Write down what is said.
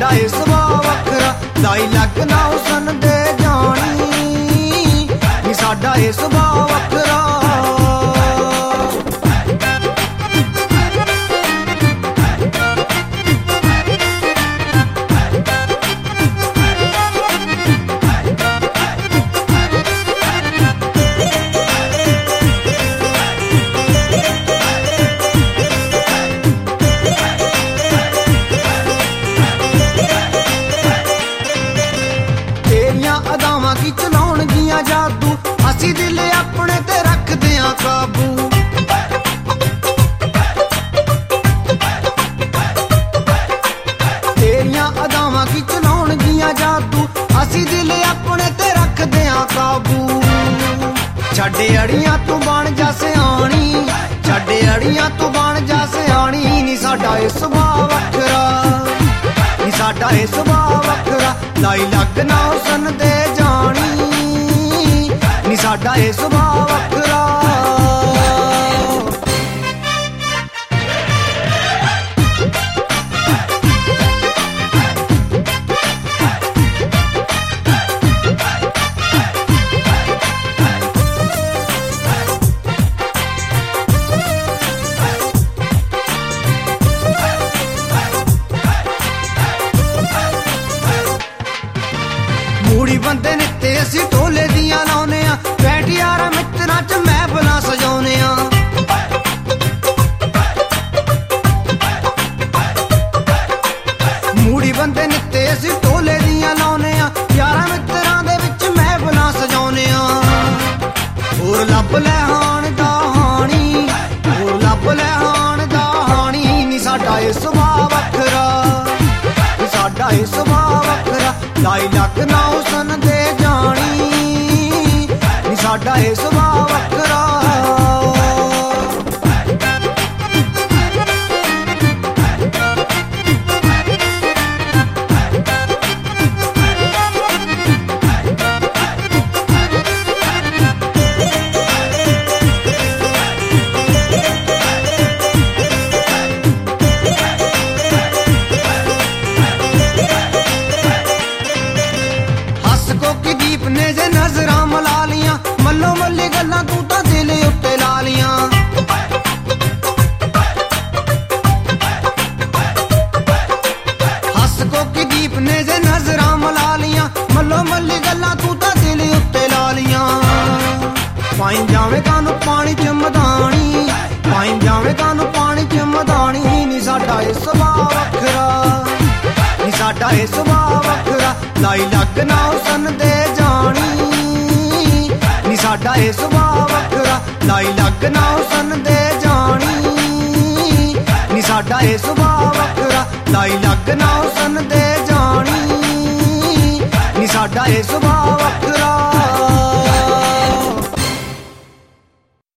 ਸਾਡਾ ਇਹ ਸੁਭਾਅ ਵੱਖਰਾ, ਲਾਈ ਲੱਗ ਨਾ ਹੁਸਨ ਦੇ ਜਾਣੀ ਨੀ ਸਾਡਾ ਇਹ ਸੁਭਾਅ ਵੱਖਰਾ। ਅਦਾਵਾਂ ਕੀ ਚਲਾਉਣਗੀਆਂ ਜਾਦੂ, ਅਸੀਂ ਦਿਲ ਆਪਣੇ ਤੇ ਰੱਖਦੇ ਆਂ ਕਾਬੂ। ਤੇਰੀਆਂ ਅਦਾਵਾਂ ਕੀ ਚਲਾਉਣਗੀਆਂ ਜਾਦੂ, ਅਸੀਂ ਦਿਲ ਆਪਣੇ ਤੇ ਰੱਖਦੇ ਆਂ ਕਾਬੂ। ਛੱਡ ਅੜੀਆਂ ਤੂੰ ਬਣ ਜਾ ਸਿਆਣੀ, ਛੱਡ ਅੜੀਆਂ ਤੂੰ ਬਣ ਜਾ ਸਿਆਣੀ ਨੀ ਸਾਡਾ ਇਹ ਸੁਭਾਅ ਵੱਖਰਾ, ਨੀ ਸਾਡਾ ਇਹ ਸੁਭਾਅ ਵੱਖਰਾ, ਲਾਈ ਲੱਗ ਨਾ ਹੁਸਨ ਦੇ ਜਾਣੀ ਨੀ ਸਾਡਾ ਇਹ ਸੁਭਾਅ ਵੱਖਰਾ। ਮੂੜੀ ਬੰਦੇ ਨੇ ਤੇ ਅਸੀਂ ਢੋਲੇ ਦੀਆਂ ਲਾਉਨੇ ਆ, ਬੈਠ ਯਾਰਾਂ ਮਿੱਤਰਾਂ ਚ ਮਹਿਫਲਾਂ ਸਜਾਉਨੇ ਆ। ਮੂੜੀ ਬੰਦੇ ਨੇ ਤੇ ਅਸੀਂ ਢੋਲੇ ਦੀਆਂ ਲਾਉਨੇ ਆ, ਯਾਰਾਂ ਮਿੱਤਰਾਂ ਦੇ ਵਿੱਚ ਮਹਿਫਲਾਂ ਸਜਾਉਨੇ ਆ। ਹੋਰ ਲੱਭ ਲੈ ਹਾਣ ਦਾ ਹਾਣੀ, ਹੋਰ ਲੱਭ ਲੈ ਹਾਣ ਦਾ ਹਾਣੀ ਨੀ ਸਾਡਾ ਇਹ ਸੁਭਾਅ ਵੱਖਰਾ, ਨੀ ਸਾਡਾ ਇਹ ਸੁਭਾਅ ਵੱਖਰਾ, ਲਾਈ ਲੱਗ ਨਾ ਹੁਸਨ ਦੇ ਜਾਣੀ ਨੀ ਸਾਡਾ ਇਹ ਸੁਭਾਅ ਵੱਖਰਾ। ਦੀਪ ਨੇ ਜੇ ਨਜ਼ਰਾਂ ਮਲਾ ਲੀਆਂ, ਮੱਲੋ ਮੱਲੀ ਗੱਲਾਂ ਤੂੰ ਤਾਂ ਦਿਲ ਉੱਤੇ ਲਾ ਲੀਆਂ। ਹੱਸ ਕੋਕੀ ਦੀਪ ਨੇ ਜੇ ਨਜ਼ਰਾਂ ਮਲਾ ਲੀਆਂ, ਮੱਲੋ ਮੱਲੀ ਗੱਲਾਂ ਤੂੰ ਤਾਂ ਦਿਲ ਉੱਤੇ ਲਾ ਲੀਆਂ। ਪਾਈ ਜਾਵੇਂ ਕਾਨੂੰ ਪਾਣੀ ਚ ਮਧਾਣੀ, ਪਾਈ ਜਾਵੇਂ ਕਾਨੂੰ ਪਾਣੀ ਚ ਮਧਾਣੀ ਨੀ ਸਾਡਾ ਇਹ ਸੁਭਾਅ ਵੱਖਰਾ, ਨੀ ਸਾਡਾ ਇਹ ਸੁਭਾਅ ਵੱਖਰਾ, ਲਾਈ ਲੱਗ ਨਾ ਹੁਸਨ ਦੇ ਜਾਣੀ ਨੀ ਸਾਡਾ ਇਹ ਸੁਭਾਅ ਵੱਖਰਾ, ਲਾਈ ਲੱਗ ਨਾ ਹੁਸਨ ਦੇ ਜਾਣੀ ਨੀ ਸਾਡਾ ਇਹ ਸੁਭਾਅ ਵੱਖਰਾ, ਲਾਈ ਲੱਗ ਨਾ ਹੁਸਨ ਦੇ ਜਾਣੀ ਨੀ ਸਾਡਾ ਇਹ ਸੁਭਾਅ